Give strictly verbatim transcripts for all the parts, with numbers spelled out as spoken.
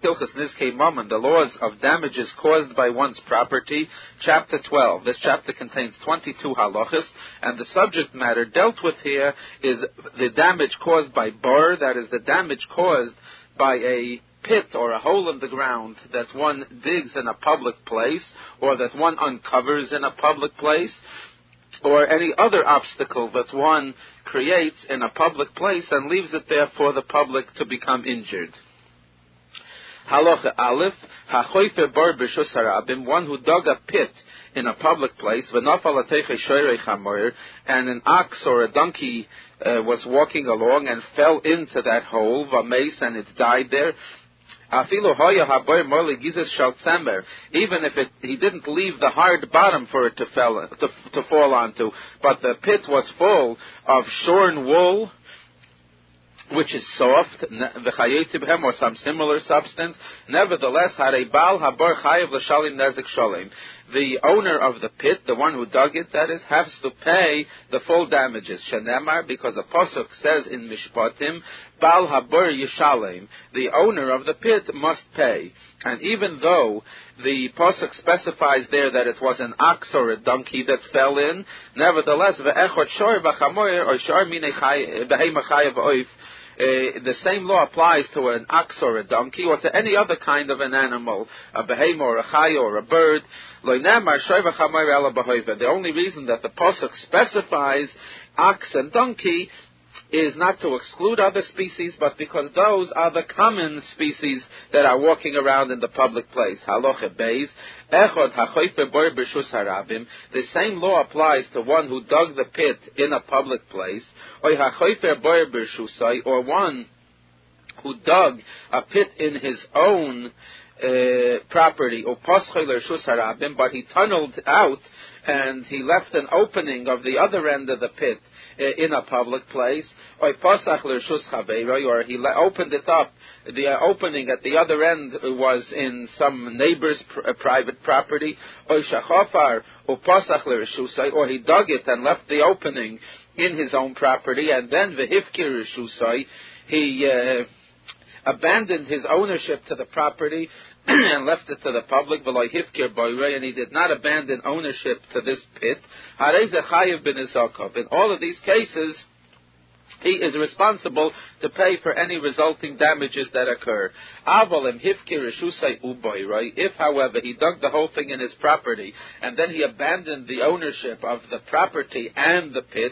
Hilchos Nizkei Mammon, the laws of damages caused by one's property, chapter twelve. This chapter contains twenty-two halachas, and the subject matter dealt with here is the damage caused by bar, that is the damage caused by a pit or a hole in the ground that one digs in a public place, or that one uncovers in a public place, or any other obstacle that one creates in a public place and leaves it there for the public to become injured. Halacha Aleph, hachoifer bar b'shus harabim, one who dug a pit in a public place, v'nafal ateichei shoyrei chamoyer, and an ox or a donkey uh, was walking along and fell into that hole, v'meis, and it died there. Afilu hoya haboyer morli gizes shal tzemer, even if it, he didn't leave the hard bottom for it to, fell, to, to fall onto, but the pit was full of shorn wool, which is soft, or some similar substance. Nevertheless, Hareibal Habar Chayev L'Shalim Nezik Shalem. The owner of the pit, the one who dug it, that is, has to pay the full damages. Shenemar, because the pasuk says in Mishpatim, Bal Habar Yishalem, the owner of the pit must pay. And even though the pasuk specifies there that it was an ox or a donkey that fell in, nevertheless, Ve'echot Shor V'Chamoyer or Shor Minei Behema Chayev Oif, Uh, the same law applies to an ox or a donkey or to any other kind of an animal, a behemoth or a chay or a bird. The only reason that the pasuk specifies ox and donkey is not to exclude other species, but because those are the common species that are walking around in the public place. Halacha beis, echod hachoifer bar b'shus harabim. The same law applies to one who dug the pit in a public place, or hachoifer bar b'shusai, or one who dug a pit in his own uh, property, or paschei l'shus harabim, but he tunneled out and he left an opening of the other end of the pit in a public place, or he opened it up. The opening at the other end was in some neighbor's pr- private property, or he dug it and left the opening in his own property, and then he uh, abandoned his ownership to the property and left it to the public, and he did not abandon ownership to this pit. In all of these cases, he is responsible to pay for any resulting damages that occur. If, however, he dug the whole thing in his property, and then he abandoned the ownership of the property and the pit,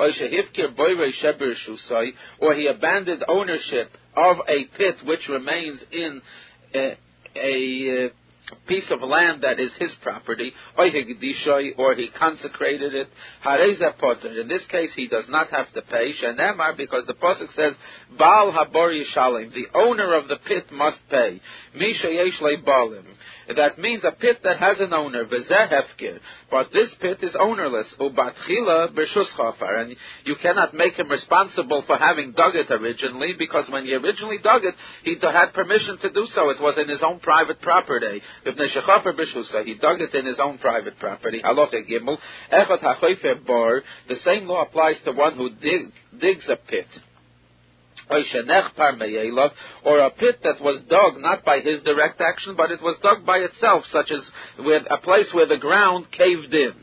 or he abandoned ownership of a pit which remains in a, a uh, piece of land that is his property, or he consecrated it, in this case he does not have to pay, because the pasuk says, Baal Habor Yishalem, the owner of the pit must pay. Misha Yesh Balim. That means a pit that has an owner, but this pit is ownerless, and you cannot make him responsible for having dug it originally, because when he originally dug it, he had permission to do so. It was in his own private property. He dug it in his own private property. The same law applies to one who dig, digs a pit, or a pit that was dug not by his direct action, but it was dug by itself, such as with a place where the ground caved in,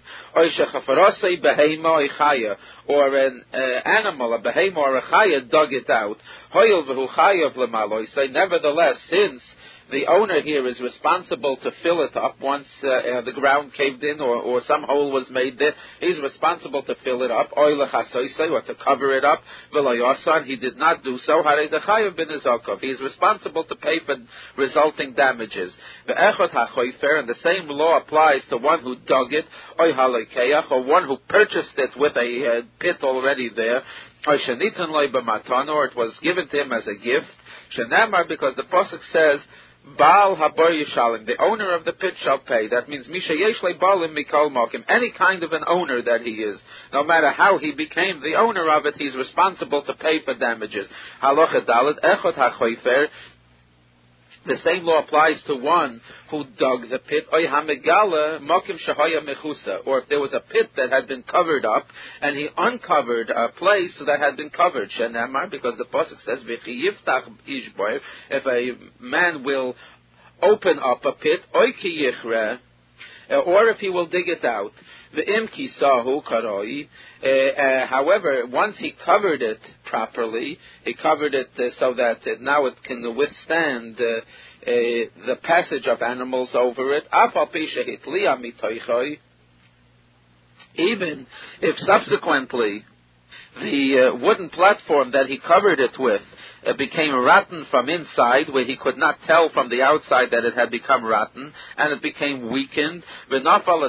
or an uh, animal, a behemoth or a chaya, dug it out. Nevertheless, since the owner here is responsible to fill it up once uh, uh, the ground caved in, or, or some hole was made there. He's responsible to fill it up, or to cover it up. He did not do so. He is responsible to pay for resulting damages. And the same law applies to one who dug it, or one who purchased it with a uh, pit already there, or it was given to him as a gift. Because the pasuk says, Baal Habar Yishalim, the owner of the pit shall pay. That means Misha Yeshle Balim Mikol Mokim, any kind of an owner that he is, no matter how he became the owner of it, he's responsible to pay for damages. Halacha Dalet Echot HaChoifer, The same law applies to one who dug the pit, or if there was a pit that had been covered up, and he uncovered a place that had been covered, because the pasuk says, if a man will open up a pit, or if he will dig it out. Uh, uh, however, once he covered it properly, he covered it uh, so that it, now it can withstand uh, uh, the passage of animals over it. Even if subsequently the uh, wooden platform that he covered it with it became rotten from inside, where he could not tell from the outside that it had become rotten, and it became weakened. And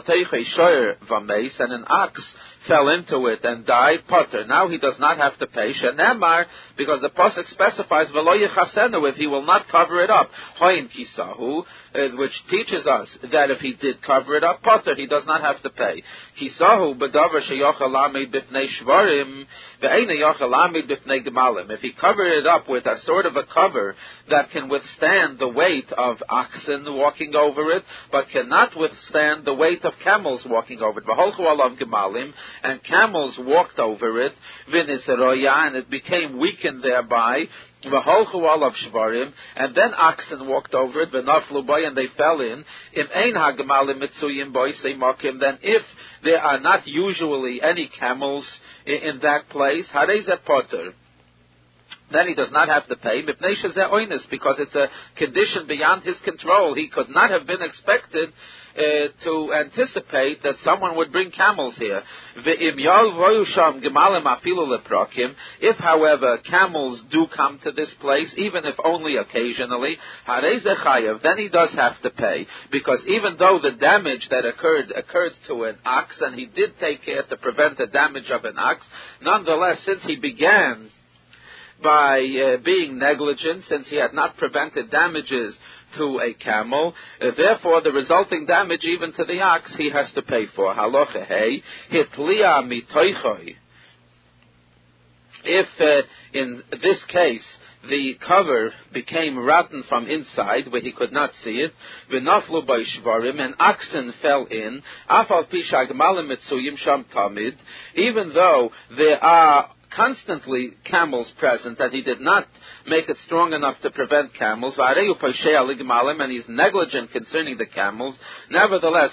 an ox fell into it and died, potter. Now he does not have to pay, shenemar, because the pasuk specifies, v'lo yechasenu, if he will not cover it up. Hoyin kisahu, which teaches us that if he did cover it up, potter, he does not have to pay. Kisahu, b'davar sheyochel lamid b'fnei shvarim, ve'ena yochel lamid b'fnei gemalim. If he covered it up with a sort of a cover that can withstand the weight of oxen walking over it, but cannot withstand the weight of camels walking over it. V'holchu alav gemalim, and camels walked over it, v'nisroya, and it became weakened thereby, v'holchu alav shvarim, and then oxen walked over it, v'naflu boy, and they fell in, im ein hagemalim mitzuyim boy seimakim, then if there are not usually any camels in, in that place, harei zeh poter, then he does not have to pay, because it's a condition beyond his control. He could not have been expected uh, to anticipate that someone would bring camels here. If, however, camels do come to this place, even if only occasionally, then he does have to pay, because even though the damage that occurred occurred to an ox, and he did take care to prevent the damage of an ox, nonetheless, since he began by uh, being negligent, since he had not prevented damages to a camel, uh, therefore the resulting damage even to the ox he has to pay for. Halacha hey, hitlia mitoichoi. If uh, in this case the cover became rotten from inside, where he could not see it, v'naflu by shvarim, and oxen fell in, afal pisha gmalim mitzuyim sham tamid, even though there are constantly camels present, and he did not make it strong enough to prevent camels, and he's negligent concerning the camels, nevertheless,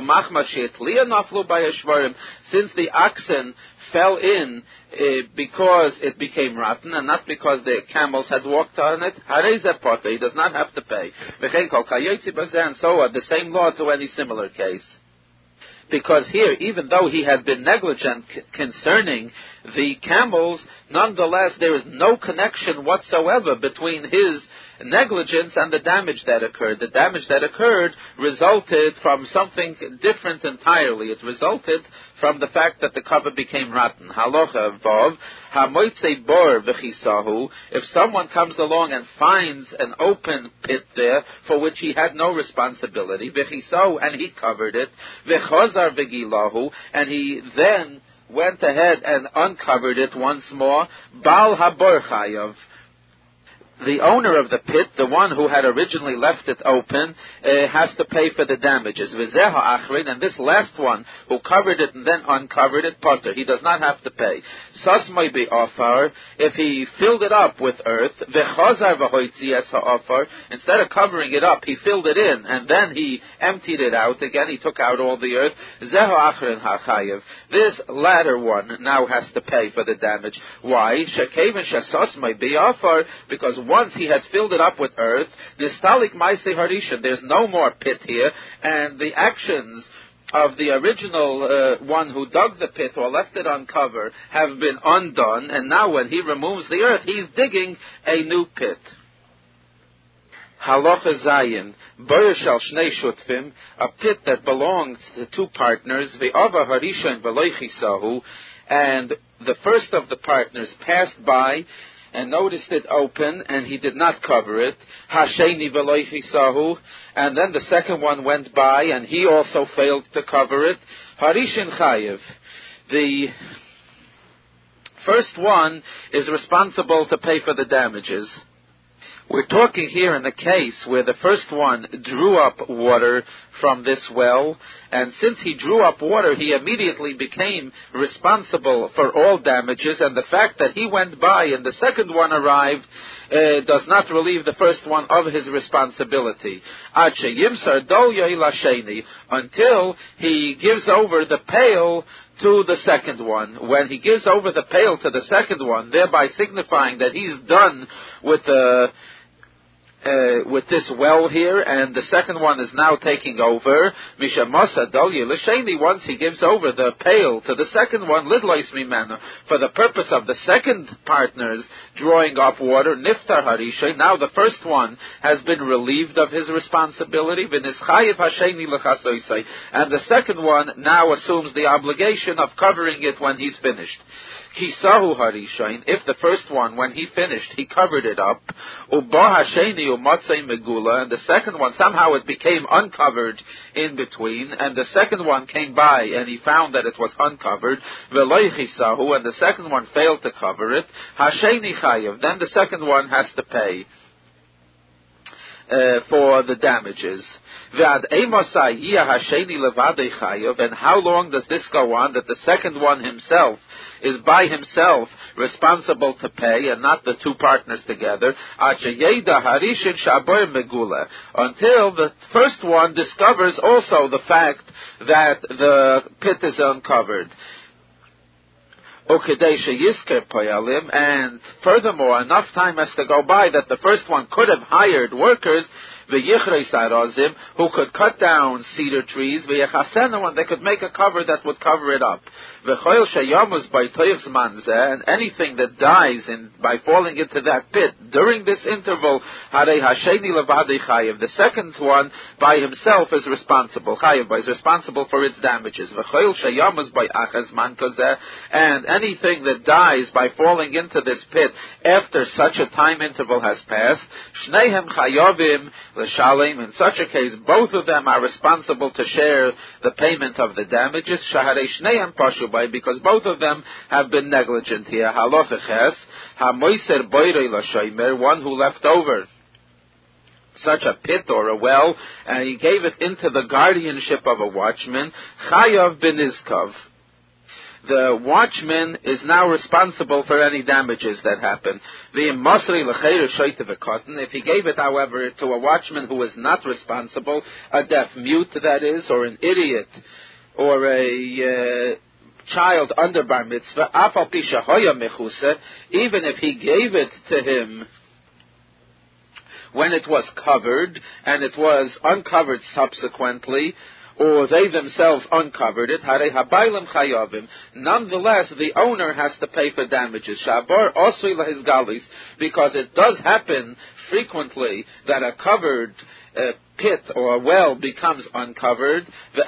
since the oxen fell in uh, because it became rotten, and not because the camels had walked on it, he does not have to pay. And so on, the same law to any similar case. Because here, even though he had been negligent c- concerning the camels, nonetheless there is no connection whatsoever between his negligence and the damage that occurred. The damage that occurred resulted from something different entirely. It resulted from the fact that the cover became rotten. Halacha vav, hamoitze bor v'chisahu, if someone comes along and finds an open pit there for which he had no responsibility, v'chisahu, and he covered it, v'chozar v'gilahu, and he then went ahead and uncovered it once more, bal habor chayav, the owner of the pit, the one who had originally left it open, uh, has to pay for the damages. And this last one, who covered it and then uncovered it, potter, he does not have to pay. Sasmai be offer, if he filled it up with earth, instead of covering it up, he filled it in, and then he emptied it out again, he took out all the earth. This latter one now has to pay for the damage. Why? Because once he had filled it up with earth, nistalik maisei harishan, there's no more pit here, and the actions of the original uh, one who dug the pit or left it uncovered have been undone, and now when he removes the earth, he's digging a new pit. Halacha Zayin, Boyer shel shnei shutfim, a pit that belonged to two partners, ve'ava harishan v'lo chisahu, and the first of the partners passed by and noticed it open, and he did not cover it. Hasheni v'lo chisahu, and then the second one went by, and he also failed to cover it. Harishin chayev, the first one is responsible to pay for the damages. We're talking here in the case where the first one drew up water from this well, and since he drew up water, he immediately became responsible for all damages, and the fact that he went by and the second one arrived uh, does not relieve the first one of his responsibility. Until he gives over the pail to the second one. When he gives over the pail to the second one, thereby signifying that he's done with the Uh, with this well here, and the second one is now taking over. Mishamasa dolye l'sheni. Once he gives over the pail to the second one, lidlois mimenu, for the purpose of the second partner's drawing up water, niftar harishay. Now the first one has been relieved of his responsibility. V'nischayev hasheni l'chasoisay, and the second one now assumes the obligation of covering it when he's finished. Kisahu harishain, if the first one, when he finished, he covered it up, uba hasheni umatzei megula, and the second one, somehow it became uncovered in between, and the second one came by and he found that it was uncovered, veloi chisahu, and the second one failed to cover it, hasheni chayev, then the second one has to pay Uh, for the damages. And how long does this go on, that the second one himself is by himself responsible to pay and not the two partners together? Until the first one discovers also the fact that the pit is uncovered. And furthermore, enough time has to go by that the first one could have hired workers who could cut down cedar trees, and they could make a cover that would cover it up. And anything that dies in, by falling into that pit during this interval, the second one by himself is responsible. Is responsible for its damages. And anything that dies by falling into this pit after such a time interval has passed, in such a case, both of them are responsible to share the payment of the damages, because both of them have been negligent here. One who left over such a pit or a well, and he gave it into the guardianship of a watchman, chayav benizkav. The watchman is now responsible for any damages that happen. If he gave it, however, to a watchman who is not responsible, a deaf mute, that is, or an idiot, or a uh, child under bar mitzvah, even if he gave it to him when it was covered, and it was uncovered subsequently, or they themselves uncovered it, nonetheless, the owner has to pay for damages. Because it does happen frequently that a covered uh, pit or a well becomes uncovered,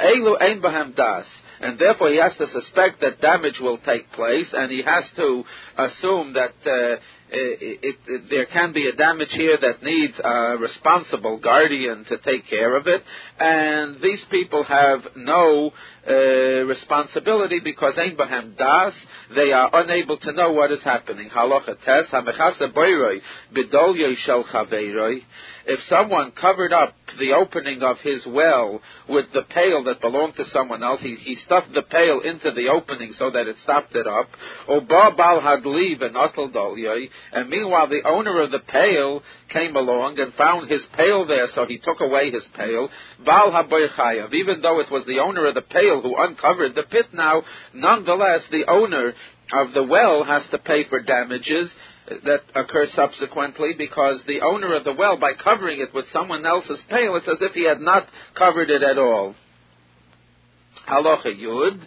and therefore he has to suspect that damage will take place, and he has to assume that uh, It, it, it, there can be a damage here that needs a responsible guardian to take care of it, and these people have no uh, responsibility because ein bahem das, they are unable to know what is happening. Halacha tes hamechasa boiroi b'dolyo shel chaveiroi. If someone covered up the opening of his well with the pail that belonged to someone else, he, he stuffed the pail into the opening so that it stopped it up, or ba bal hadli v'notel dolyoi, and meanwhile the owner of the pail came along and found his pail there, so he took away his pail, bal haboy chayav, even though it was the owner of the pail who uncovered the pit now, nonetheless the owner of the well has to pay for damages that occur subsequently, because the owner of the well, by covering it with someone else's pail, it's as if he had not covered it at all. Halacha Yud.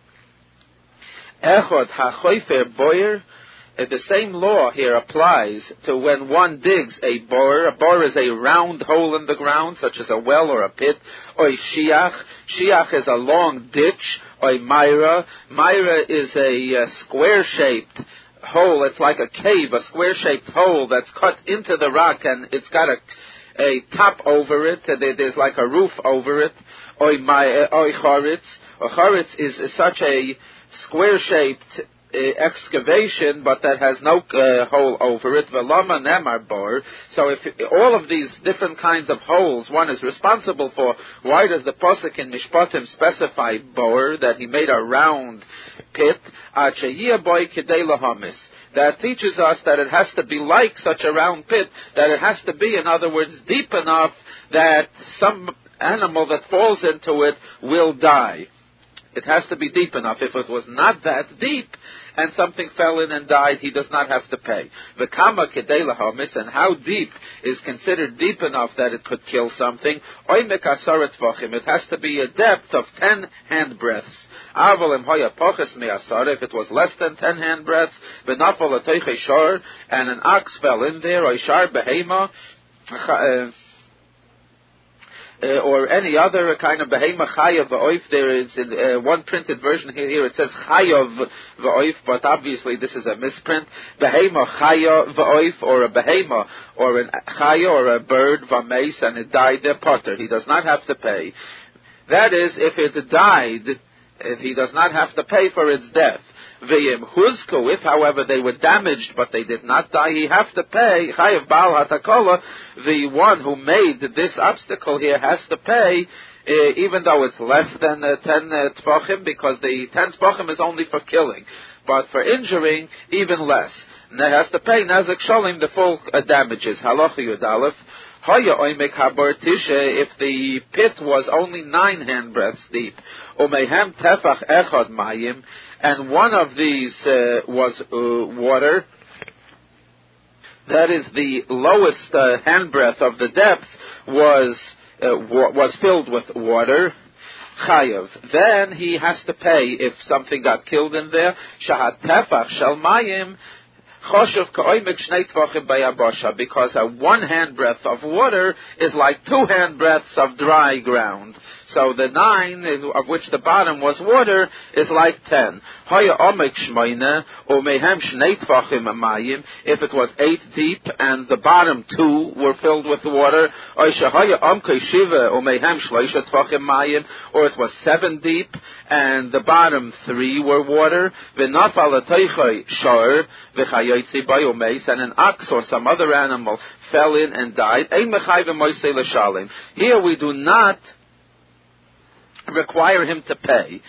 Echod hachoifer boyer. The same law here applies to when one digs a bor. A bor is a round hole in the ground, such as a well or a pit. Or shiach. Shiach is a long ditch. Or myra. Myra is a uh, square-shaped hole. It's like a cave, a square-shaped hole that's cut into the rock, and it's got a, a top over it. There's like a roof over it. Or choritz. Or choritz is, is such a square-shaped uh, excavation, but that has no uh, hole over it. Velama nemar bor. So if all of these different kinds of holes one is responsible for, why does the Pasuk in Mishpatim specify bor, that he made a round pit? boy lahamis. That teaches us that it has to be like such a round pit, that it has to be, in other words, deep enough that some animal that falls into it will die. It has to be deep enough. If it was not that deep and something fell in and died, he does not have to pay. V'kama kedei lahamis, and how deep is considered deep enough that it could kill something? Oimek asaret tvachim. It has to be a depth of ten hand breadths. Aval im hoya poches me'asar, if it was less than ten hand breadths, v'nafal atoiche shor, and an ox fell in there, or shar behema, uh, Uh, or any other kind of behema chayav v'oif. There is in uh, one printed version here, here it says chayav v'oif, but obviously this is a misprint. Behema chayav v'oif, or a behema, or an chaya, or a bird v'meis, and it died there, potter. He does not have to pay. That is, if it died, if he does not have to pay for its death. V'yim huzku, if however they were damaged but they did not die, he have to pay. Chayav Baal Hatakola, the one who made this obstacle here has to pay, uh, even though it's less than uh, ten uh, tfachim, because the ten tfachim is only for killing, but for injuring, even less. And they has to pay Nazak Sholim the full uh, damages. Halacha Yud Aleph. If the pit was only nine handbreadths deep, umehem tefach echad mayim, and one of these uh, was uh, water, that is the lowest uh, handbreadth of the depth was uh, wa- was filled with water, chayav. Then he has to pay if something got killed in there. Shahat tefach shel mayim. Because a one hand breadth of water is like two hand breadths of dry ground. So the nine, of which the bottom was water, is like ten. If it was eight deep and the bottom two were filled with water, or it was seven deep and the bottom three were water, and an ox or some other animal fell in and died, here we do not require him to pay.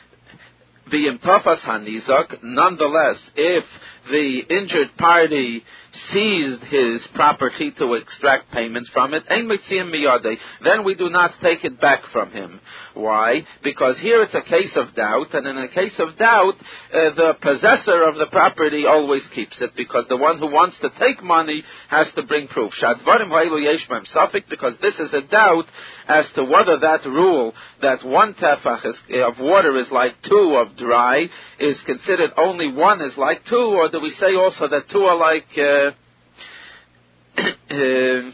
Nonetheless, if the injured party seized his property to extract payment from it, then we do not take it back from him. Why? Because here it's a case of doubt, and in a case of doubt, uh, the possessor of the property always keeps it, because the one who wants to take money has to bring proof. Because this is a doubt as to whether that rule, that one tefach is, of water is like two of dry, is considered only one is like two, or do we say also that two are like uh, uh,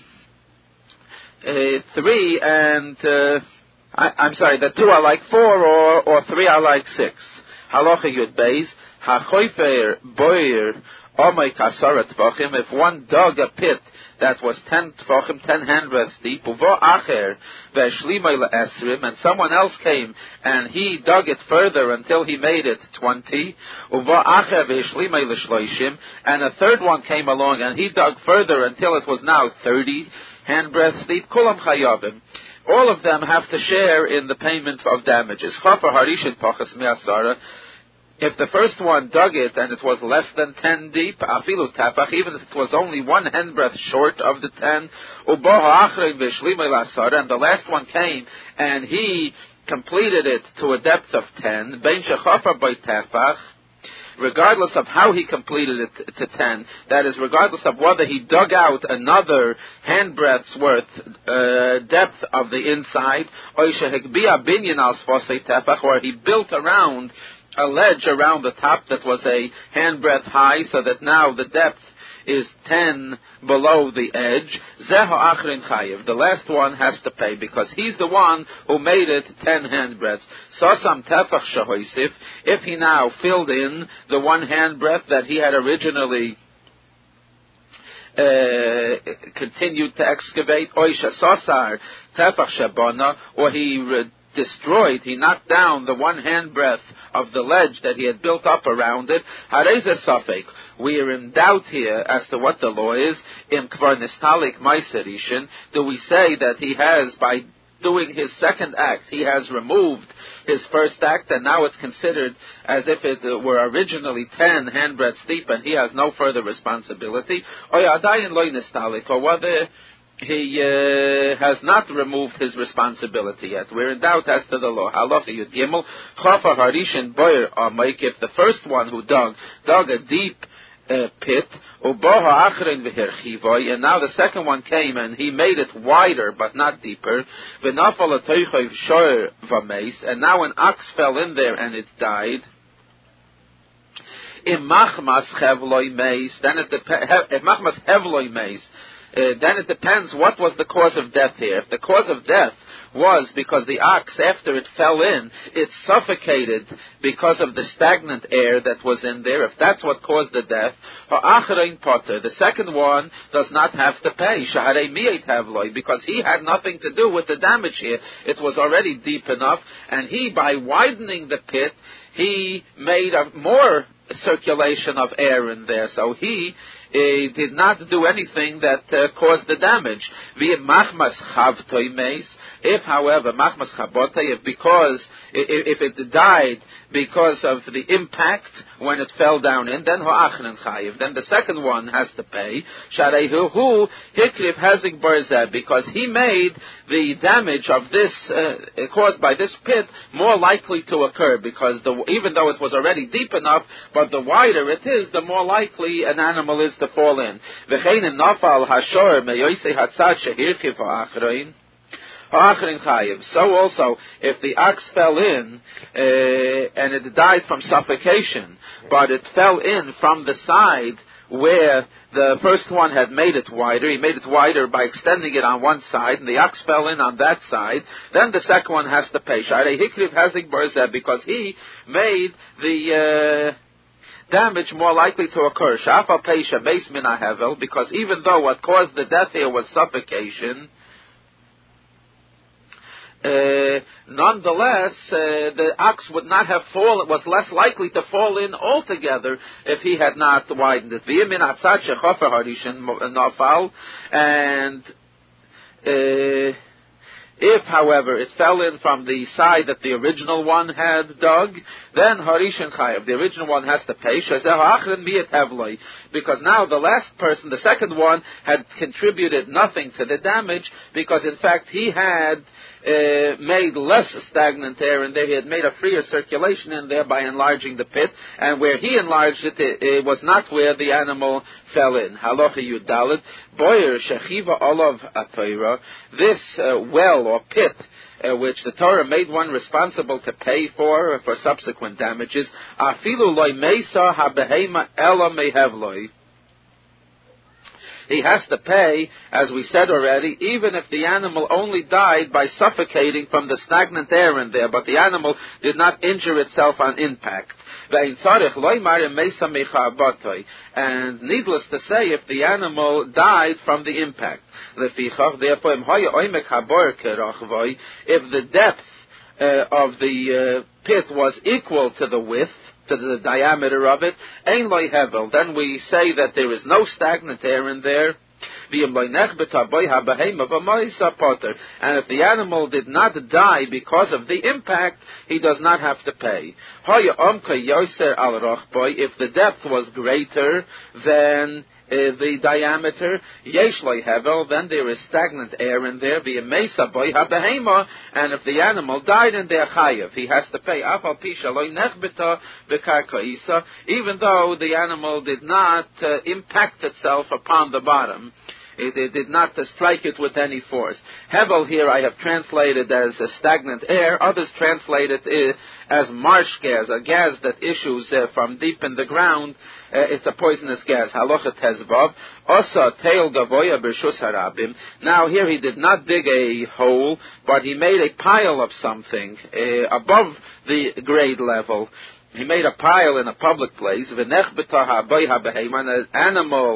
uh, three, and uh, I, I'm sorry, that two are like four, or, or three are like six. Halacha Yud Beis, hachoifer boir omay kasara tvachim, if one dug a pit that was ten tvachim, ten handbreadths deep, uvo acher ve'shlimay le'esrim, and someone else came and he dug it further until he made it twenty, uvo acher ve'shlimay le'shloishim, and a third one came along and he dug further until it was now thirty handbreadths deep, kulam chayavim. All of them have to share in the payment of damages. Chafer harishin pachas me'asara. If the first one dug it and it was less than ten deep, afilu tafach, even if it was only one handbreadth short of the ten, uboha achrein v'shlimei lasara, and the last one came and he completed it to a depth of ten, bein shechafer by tafach, regardless of how he completed it to ten, that is, regardless of whether he dug out another handbreadth's worth uh, depth of the inside, or he built around a ledge around the top that was a handbreadth high, so that now the depth is ten below the edge. Zeha achrin chayiv. The last one has to pay because he's the one who made it ten handbreadths. Sosam tefach shahoisif. If he now filled in the one handbreadth that he had originally uh, continued to excavate, oisha sosar tefach shabana, or he re- destroyed, he knocked down the one handbreadth of the ledge that he had built up around it, hareze safek. We are in doubt here as to what the law is. In kvar nistalik meiserishin, do we say that he has, by doing his second act, he has removed his first act, and now it's considered as if it were originally ten handbreadths deep, and he has no further responsibility, or yadayin loy nistalik, or whether he uh, has not removed his responsibility yet. We're in doubt as to the law. Halacha Yud Gimel, Chafa Harishin Boyer Amayk, if the first one who dug, dug a deep uh, pit, Uboha Achrein V'herchivoy, and now the second one came and he made it wider but not deeper, V'nafal Atoichoy Shoyer V'meis, and now an ox fell in there and it died. Im Machmas Hevloy Meis, then it depends, if Machmas Hevloy Meis, Uh, then it depends what was the cause of death here. If the cause of death was because the ox, after it fell in, it suffocated because of the stagnant air that was in there, if that's what caused the death, the second one does not have to pay, because he had nothing to do with the damage here. It was already deep enough, and he, by widening the pit, he made a more circulation of air in there. So he uh, did not do anything that uh, caused the damage. If, however, machmas chabotay, if because if it died because of the impact when it fell down in, then ho'achrin chayiv. Then the second one has to pay. Shareihu hu hikriv hazig barzeh, because he made the damage of this uh, caused by this pit more likely to occur. Because the, even though it was already deep enough, but the wider it is, the more likely an animal is to fall in. V'chein nafal hashor meyoisei hatzad shehirchiv ho'achrin. So also, if the ox fell in uh, and it died from suffocation, but it fell in from the side where the first one had made it wider, he made it wider by extending it on one side, and the ox fell in on that side, then the second one has to pay. Because he made the uh, damage more likely to occur. Because even though what caused the death here was suffocation, Uh, nonetheless, uh, the ox would not have fallen, was less likely to fall in altogether if he had not widened it. And uh, if, however, it fell in from the side that the original one had dug, then Harishan Chayav, the original one has to pay, because now the last person, the second one, had contributed nothing to the damage, because in fact he had Uh, made less stagnant air in there. He had made a freer circulation in there by enlarging the pit, and where he enlarged it, it, it was not where the animal fell in. Halacha Yudalit, Boyer Shechiva Olav Atayra, this uh, well or pit, uh, which the Torah made one responsible to pay for, for subsequent damages, Afilu Loi Mesa HaBehema Ela Mehevloi. He has to pay, as we said already, even if the animal only died by suffocating from the stagnant air in there, but the animal did not injure itself on impact. And needless to say, if the animal died from the impact, if the depth uh, of the uh, pit was equal to the width, to the diameter of it, ein loy hevel, then we say that there is no stagnant air in there. And if the animal did not die because of the impact, he does not have to pay. If the depth was greater than Uh, the diameter, yesh loy hevel, then there is stagnant air in there, v'yemesa boy habehema, and if the animal died in there chayev, he has to pay, afal pisha loy nechbeta b'karkaisa, even though the animal did not uh, impact itself upon the bottom. It, it did not uh, strike it with any force. Hevel here I have translated as a stagnant air. Others translate it uh, as marsh gas, a gas that issues uh, from deep in the ground. Uh, it's a poisonous gas. Halacha tezvav. Osa teil gavoya b'rshus harabim. Now here he did not dig a hole, but he made a pile of something uh, above the grade level. He made a pile in a public place. V'nech b'taha boy habehema, an animal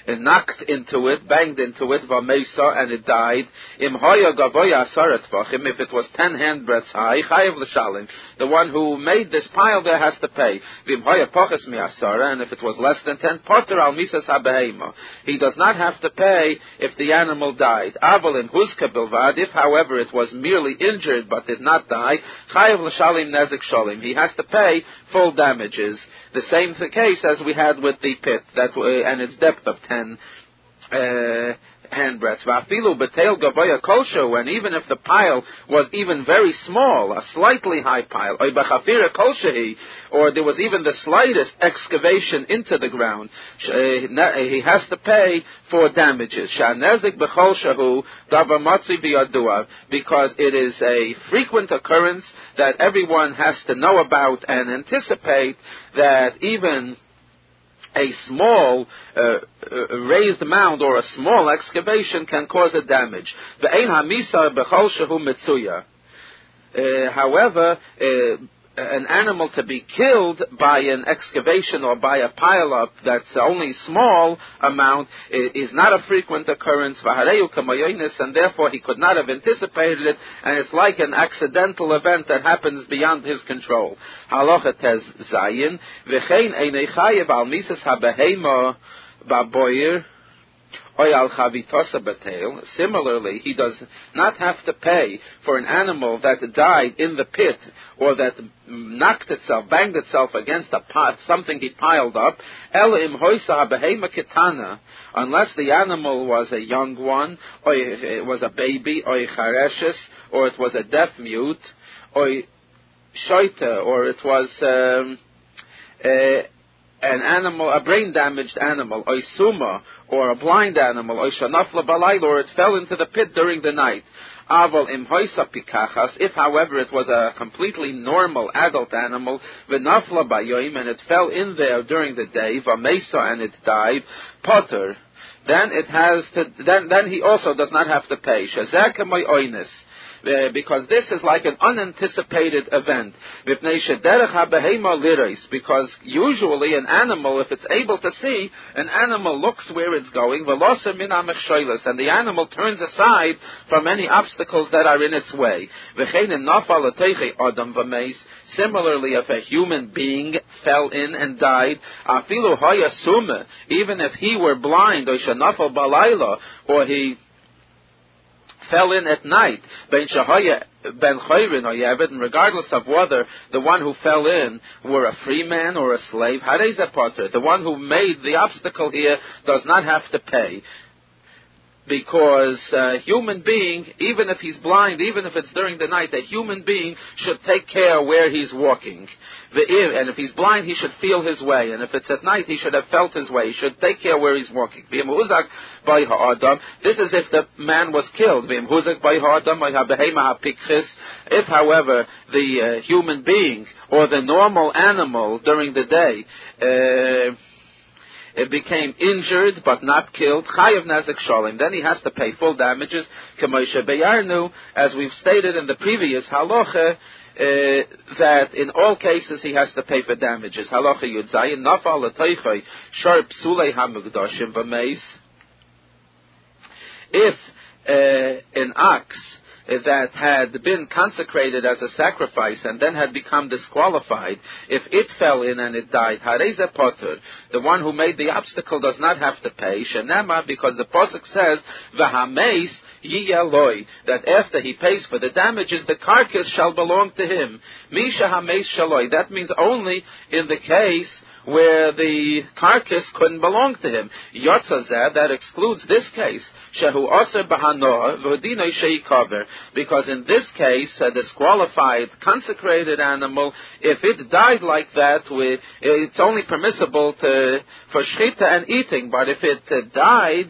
knocked into it, banged into it, v'meisa, and it died. Im hoya gavoya asarat v'achim, if it was ten handbreadths high, chayev l'shalim. The one who made this pile there has to pay. V'im hoya poches mi asara, and if it was less than ten, potter al misas habehema. He does not have to pay if the animal died. Aval in huska bilvad, if however it was merely injured but did not die, chayev l'shalim nezik shalim. He has to pay full damages. The same th- case as we had with the pit, that uh, and its depth of ten uh, handbreadths. Va'afilu b'teil gavoya kolsho, and even if the pile was even very small, a slightly high pile, oy b'chafira kolshehi, or there was even the slightest excavation into the ground, he has to pay for damages. Sha'nezik b'chol shehu davar matzi b'yadua, because it is a frequent occurrence that everyone has to know about and anticipate that even a small uh, uh, raised mound or a small excavation can cause a damage. Ve'ein hamisa b'chol shehu mitzuya. Uh, however, uh, an animal to be killed by an excavation or by a pile-up that's only small amount is not a frequent occurrence, and therefore he could not have anticipated it, and it's like an accidental event that happens beyond his control. Halacha tes zayin, v'chein einei chayev al misas habehema baboyer, similarly, he does not have to pay for an animal that died in the pit or that knocked itself, banged itself against a pot, something he piled up, unless the animal was a young one, or it was a baby, or a chareshes, or it was a deaf mute, or shoita, or it was um, uh, an animal, a brain-damaged animal, or suma, or a blind animal, or shanafla balayl, or it fell into the pit during the night. Aval im hoisa pikachas, if however it was a completely normal adult animal, v'nafla bayoim, and it fell in there during the day, v'mesa, and it died, potter, then it has to, then, then he also does not have to pay. Shazek moy oines. Uh, because this is like an unanticipated event. Because usually an animal, if it's able to see, an animal looks where it's going, and the animal turns aside from any obstacles that are in its way. Similarly, if a human being fell in and died, even if he were blind, or he fell in at night, ben shahaya ben chayrin or yavid, and regardless of whether the one who fell in were a free man or a slave, harei ze poter. The one who made the obstacle here does not have to pay. Because a human being, even if he's blind, even if it's during the night, a human being should take care where he's walking. And if he's blind, he should feel his way. And if it's at night, he should have felt his way. He should take care where he's walking. This is if the man was killed. If, however, the uh, human being or the normal animal during the day uh, it became injured but not killed, chayav nezik shalim, then he has to pay full damages, k'moshe beyarnu, as we've stated in the previous halacha, uh, that in all cases he has to pay for damages. Halacha yud zayin, nafal l'toichay, shar psulei hamugdashim v'meis. If uh, an ox that had been consecrated as a sacrifice and then had become disqualified, if it fell in and it died, harei potter, the one who made the obstacle does not have to pay, shenema, because the pasuk says, v'hameis yiyaloi, that after he pays for the damages, the carcass shall belong to him. Misha hameis shaloi, that means only in the case where the carcass couldn't belong to him. Yotzazeh, that excludes this case. Shehu aser b'hanoah v'hodinoi sheikaver, because in this case, a disqualified, consecrated animal, if it died like that, we, it's only permissible to, for shchita and eating, but if it uh, died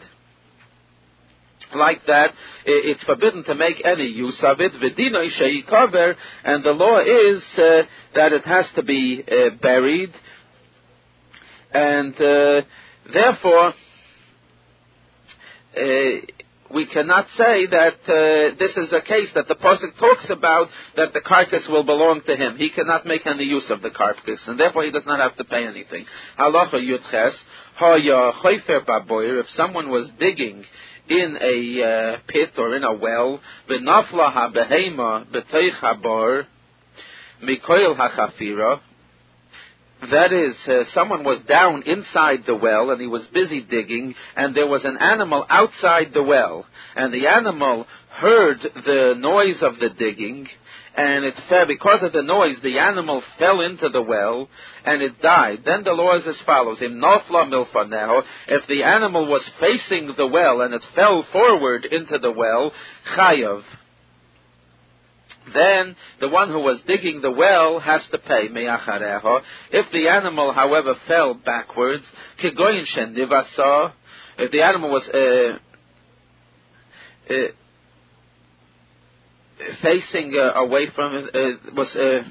like that, it's forbidden to make any use of it. V'dinoi sheikaver, and the law is uh, that it has to be uh, buried. And uh, therefore, uh, we cannot say that uh, this is a case that the pasuk talks about that the carcass will belong to him. He cannot make any use of the carcass, and therefore he does not have to pay anything. Halacha Yudches, Haya Choifer Baboyer, if someone was digging in a uh, pit or in a well, V'nafla ha-behema b'teich ha-bar, Mikoil ha-chafira, that is, uh, someone was down inside the well and he was busy digging, and there was an animal outside the well, and the animal heard the noise of the digging, and it fell. Because of the noise, the animal fell into the well and it died. Then the law is as follows: Im nafla milfaneho, if the animal was facing the well and it fell forward into the well, chayav, then the one who was digging the well has to pay me'achareho. If the animal, however, fell backwards, kegoyin shen nivasa, if the animal was uh, uh, facing uh, away from it, uh, was uh,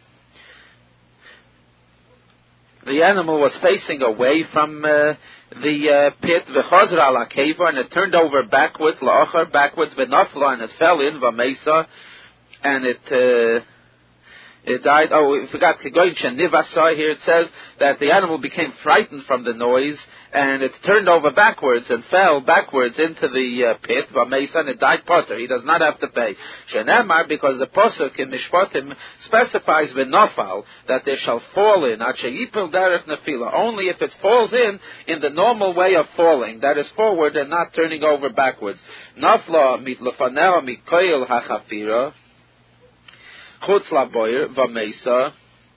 the animal was facing away from uh, the uh, pit, v'chazra ala keva, and it turned over backwards, la'achar, backwards, v'nafla, and it fell in, v'mesa, and it uh, it died. Oh, we forgot, Kegoyin Shen Nivasa, here it says that the animal became frightened from the noise, and it turned over backwards and fell backwards into the uh, pit, V'mesa, and it died potter. He does not have to pay. Shenemar, because the Pasuk in Mishpatim specifies V'nafal, that there shall fall in, Achayipil Derech Nefila, only if it falls in, in the normal way of falling, that is forward and not turning over backwards. Nafla mit lefaneo mikoil hachafira, Chutz laboyer v'mesa.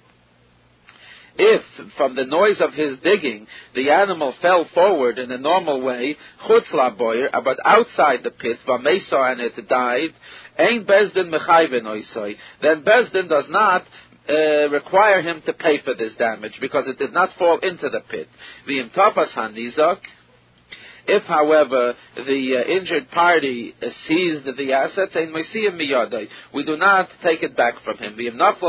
If from the noise of his digging the animal fell forward in a normal way, chutz laboyer, but outside the pit, v'mesa, and it died, ein bezdin mechayven oisoi. Then bezdin does not uh, require him to pay for this damage because it did not fall into the pit. V'im tafas hanizak. If, however, the uh, injured party uh, seized the assets, we do not take it back from him.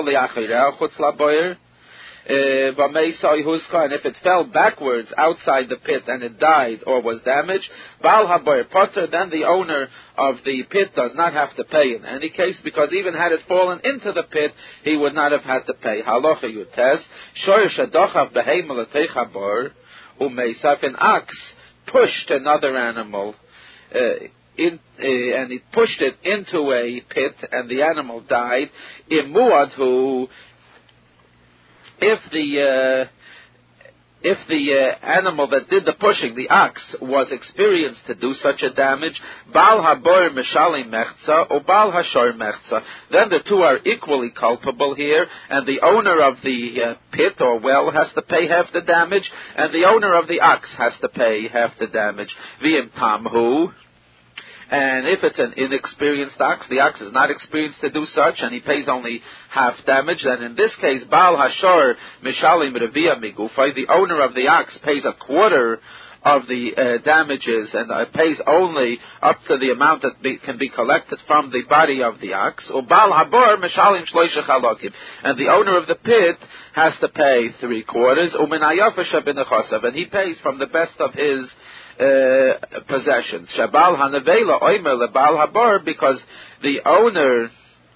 And if it fell backwards outside the pit and it died or was damaged, Baal Haboyer Potter, then the owner of the pit does not have to pay in any case, because even had it fallen into the pit, he would not have had to pay. Halacha Yutes, Shoyer Shadochav Behemel Teichabar, Umeisaf, an ox pushed another animal uh, in, uh, and he pushed it into a pit, and the animal died. Imuad, who, if the uh, if the uh, animal that did the pushing, the ox, was experienced to do such a damage, Baal Habor Meshali Mechza or Baal Hashor Mechza, then the two are equally culpable here, and the owner of the uh, pit or well has to pay half the damage, and the owner of the ox has to pay half the damage. V'im Tamhu. And if it's an inexperienced ox, the ox is not experienced to do such, and he pays only half damage, then in this case, Baal Hashor Mishalim Revia Migufay, the owner of the ox pays a quarter of the uh, damages, and uh, pays only up to the amount that be, can be collected from the body of the ox. Or Baal Habor Mishalim Shloisha Chalokim, and the owner of the pit has to pay three quarters. Uminayafasha bin Chosav, and he pays from the best of his Uh, possessions. Shabal Hanavela Oimer LeBal Habar, because the owner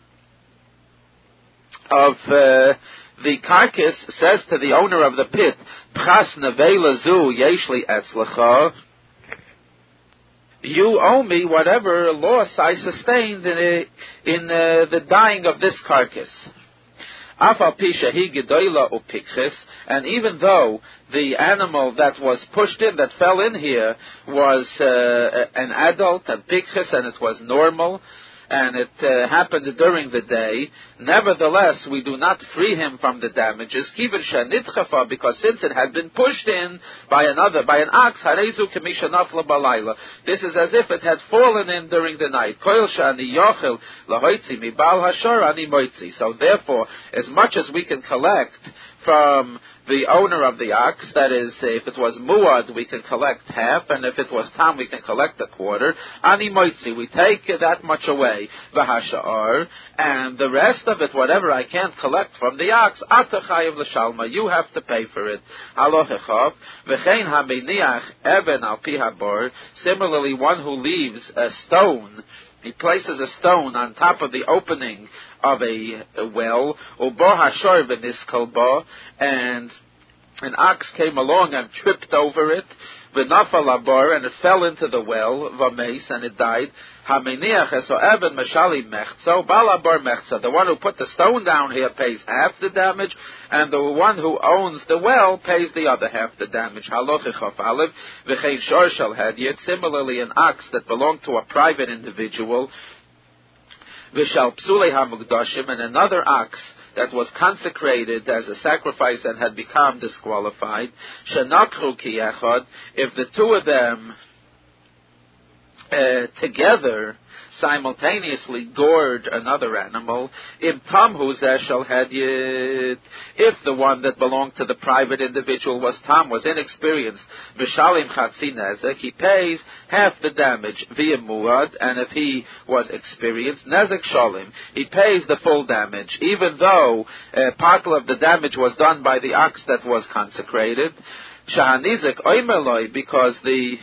of uh, the carcass says to the owner of the pit, Pras Nevela Zu Yeshli Etzlecha, you owe me whatever loss I sustained in, a, in uh, the dying of this carcass. And even though the animal that was pushed in, that fell in here, was uh, an adult and pikches, and it was normal, and it uh, happened during the day, nevertheless, we do not free him from the damages, because since it had been pushed in by another, by an ox, this is as if it had fallen in during the night. So therefore, as much as we can collect from the owner of the ox, that is, if it was muad, we can collect half, and if it was tam, we can collect a quarter. Ani moitzi, we take that much away. pay. V'hasha'ar, and the rest of it, whatever I can't collect from the ox, ata chayav l'shalma, you have to pay for it. Halochechav, v'chein hameniach even al pi habor, similarly one who leaves a stone, he places a stone on top of the opening of a, a well, ubor hashor v'niskal bo, and an ox came along and tripped over it, v'nafal labor, and it fell into the well, v'meis, and it died. Hameniach eso even mashali mechzo, balabor mechza. The one who put the stone down here pays half the damage, and the one who owns the well pays the other half the damage. Halochichof Aleph, v'chein shor shel hedyet. Similarly, an ox that belonged to a private individual, v'shal psulei hamugdashim, and another ox that was consecrated as a sacrifice and had become disqualified, shenakru ki echad, if the two of them uh, together simultaneously gored another animal, im tamhu zeh shel hedyet, if the one that belonged to the private individual was tam, was inexperienced, v'shalim chatzi nezek, he pays half the damage, via muad, and if he was experienced, nezek shalim, he pays the full damage, even though uh, part of the damage was done by the ox that was consecrated, shahanizek oimeloi, because the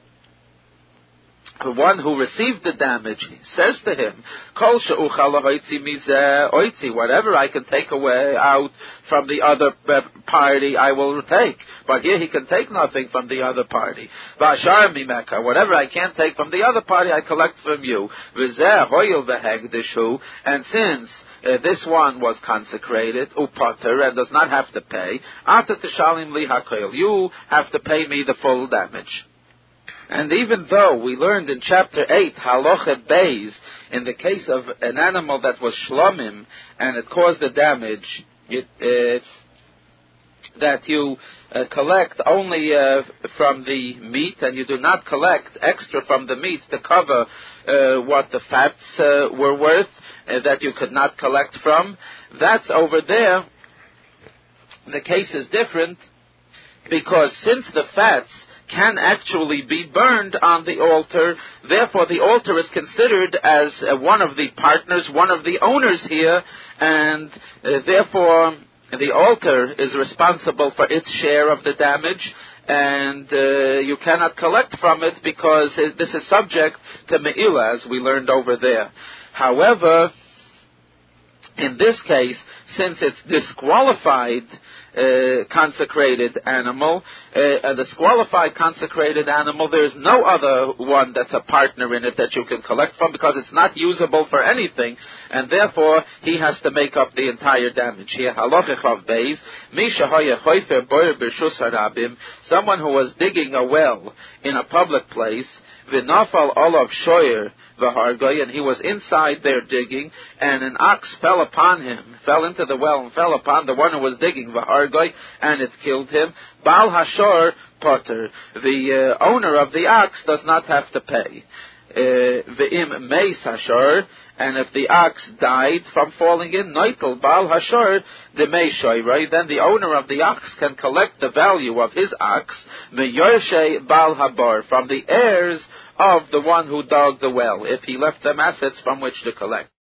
the one who received the damage says to him, Kol she'uchal hoitzi mizeh oitzi, whatever I can take away out from the other party, I will take. But here he can take nothing from the other party. V'ashar mimeka, whatever I can't take from the other party, I collect from you. V'zeh hoyil v'hegdishu, and since Uh, this one was consecrated, upater, and does not have to pay, ata teshalim li hakoil, you have to pay me the full damage. And even though we learned in chapter eight, halacha beis, in the case of an animal that was shlomim, and it caused the damage, it, uh, that you uh, collect only uh, from the meat, and you do not collect extra from the meat to cover uh, what the fats uh, were worth, uh, that you could not collect from. That's over there. The case is different, because since the fats can actually be burned on the altar, therefore the altar is considered as uh, one of the partners, one of the owners here, and uh, therefore the altar is responsible for its share of the damage, and uh, you cannot collect from it because it, this is subject to me'ilah, as we learned over there. However, in this case, since it's disqualified uh, consecrated animal, uh, a disqualified consecrated animal, there's no other one that's a partner in it that you can collect from, because it's not usable for anything, and therefore he has to make up the entire damage. Here, halachichav beis, misha haya choifer boyer b'rshus harabim, someone who was digging a well in a public place, v'nafal olav shoyer v'hargoy, and he was inside there digging, and an ox fell upon him, fell into the well and fell upon the one who was digging, v'hargoy, and it killed him. Baal hashor potter, the uh, owner of the ox does not have to pay. V'im meis hashor, and if the ox died from falling in, noitel baal hashor the meishoy, then the owner of the ox can collect the value of his ox, meyorshe baal habar, from the heirs of the one who dug the well, if he left them assets from which to collect.